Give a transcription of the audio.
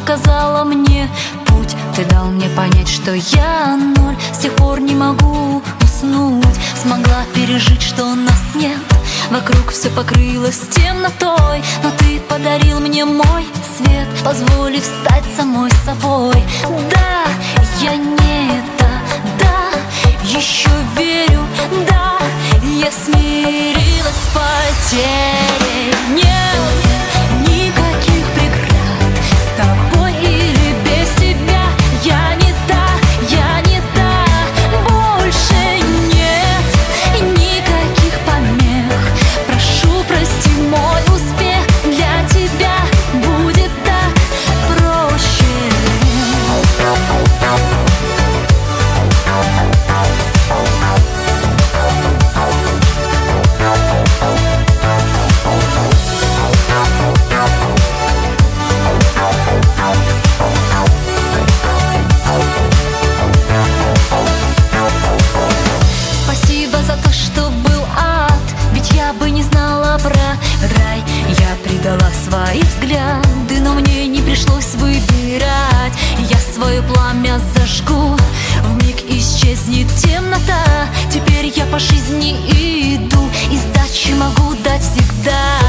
показала мне путь. Ты дал мне понять, что я ноль. С тех пор не могу уснуть. Смогла пережить, что нас нет. Вокруг все покрылось темнотой, но ты подарил мне мой свет, позволив стать самой собой. Да, я не это, да, еще верю, да, я смирилась с потерей. Нет никаких преград, с тобой или без тебя. Я не та, я не та, больше нет никаких помех. Прошу, прости мой успех, для тебя будет так проще. Спасибо за то, что был ад, ведь я бы не знала про рай. Я предала свои взгляды, но мне не пришлось выбирать. Я свое пламя зажгу, вмиг исчезнет темнота. Теперь я по жизни иду, и сдачи могу дать всегда.